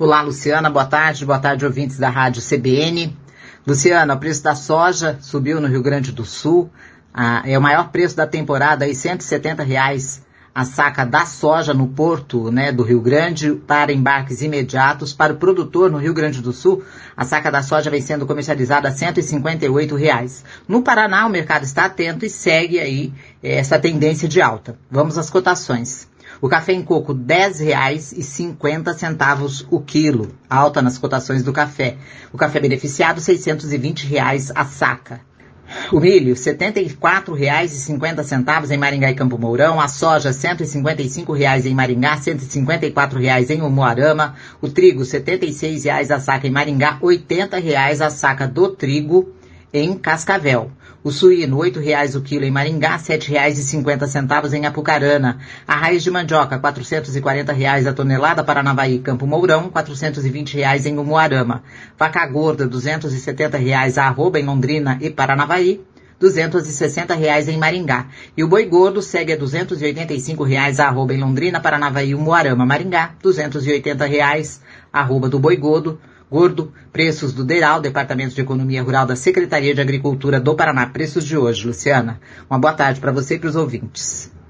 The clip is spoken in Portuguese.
Olá, Luciana, boa tarde, ouvintes da Rádio CBN. Luciana, o preço da soja subiu no Rio Grande do Sul, é o maior preço da temporada, aí R$170 a saca da soja no porto, do Rio Grande para embarques imediatos. Para o produtor no Rio Grande do Sul, a saca da soja vem sendo comercializada a R$158. No Paraná, o mercado está atento e segue aí essa tendência de alta. Vamos às cotações. O café em coco, R$10,50 o quilo, alta nas cotações do café. O café beneficiado, R$620 a saca. O milho, R$74,50 em Maringá e Campo Mourão. A soja, R$155 em Maringá, R$154 em Umuarama. O trigo, R$76 a saca em Maringá, R$80 a saca do trigo em Cascavel. O suíno, R$8 o quilo em Maringá, R$7,50 em Apucarana. A raiz de mandioca, R$440 a tonelada, Paranavaí e Campo Mourão, R$420 em Umuarama. Vaca gorda, R$270 a arroba em Londrina e Paranavaí, R$260 em Maringá. E o boi gordo segue a R$285 a arroba em Londrina, Paranavaí e Umuarama. Maringá, R$280 a arroba do boi gordo. Preços do DERAL, Departamento de Economia Rural da Secretaria de Agricultura do Paraná. Preços de hoje, Luciana. Uma boa tarde para você e para os ouvintes.